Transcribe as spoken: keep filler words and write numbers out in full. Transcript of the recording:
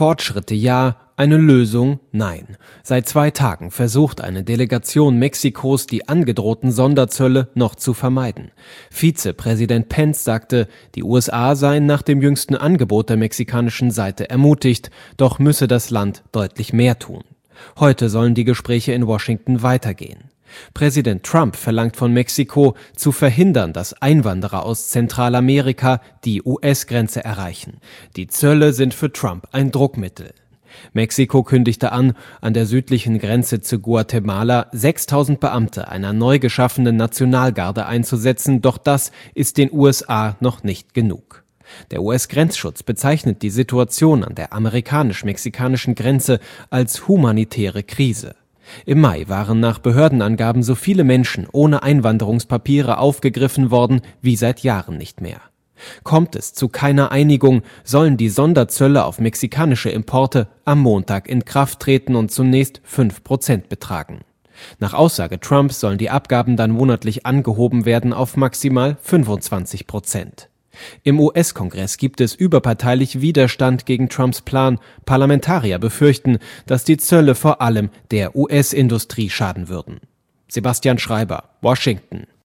Fortschritte ja, eine Lösung nein. Seit zwei Tagen versucht eine Delegation Mexikos, die angedrohten Sonderzölle noch zu vermeiden. Vizepräsident Pence sagte, die U S A seien nach dem jüngsten Angebot der mexikanischen Seite ermutigt, doch müsse das Land deutlich mehr tun. Heute sollen die Gespräche in Washington weitergehen. Präsident Trump verlangt von Mexiko, zu verhindern, dass Einwanderer aus Zentralamerika die U S-Grenze erreichen. Die Zölle sind für Trump ein Druckmittel. Mexiko kündigte an, an der südlichen Grenze zu Guatemala sechstausend Beamte einer neu geschaffenen Nationalgarde einzusetzen, doch das ist den U S A noch nicht genug. Der U S-Grenzschutz bezeichnet die Situation an der amerikanisch-mexikanischen Grenze als humanitäre Krise. Im Mai waren nach Behördenangaben so viele Menschen ohne Einwanderungspapiere aufgegriffen worden wie seit Jahren nicht mehr. Kommt es zu keiner Einigung, sollen die Sonderzölle auf mexikanische Importe am Montag in Kraft treten und zunächst fünf Prozent betragen. Nach Aussage Trumps sollen die Abgaben dann monatlich angehoben werden auf maximal fünfundzwanzig Prozent. Im U S-Kongress gibt es überparteilich Widerstand gegen Trumps Plan. Parlamentarier befürchten, dass die Zölle vor allem der U S-Industrie schaden würden. Sebastian Schreiber, Washington.